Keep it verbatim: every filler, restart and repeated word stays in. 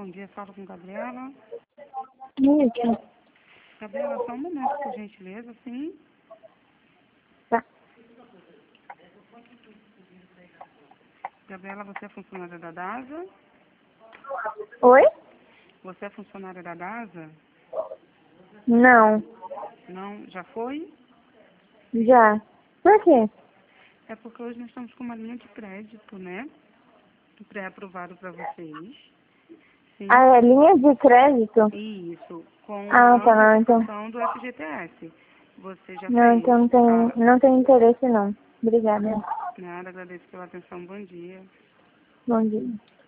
dia, falo com Gabriela. Isso. Gabriela, só um momento, por gentileza, sim. Tá. Gabriela, você é funcionária da DASA? Oi? Você é funcionária da DASA? Não. Não, já foi? Já. Por quê? É porque hoje nós estamos com uma linha de crédito, né? Pré-aprovado para vocês. Sim. Ah, é linha de crédito? Isso, com Ah, a tá, não, então. antecipação do F G T S. Você já Não, fez? então não tem, Ah, não tem interesse não. Obrigada. nada, agradeço pela atenção. Bom dia. Bom dia.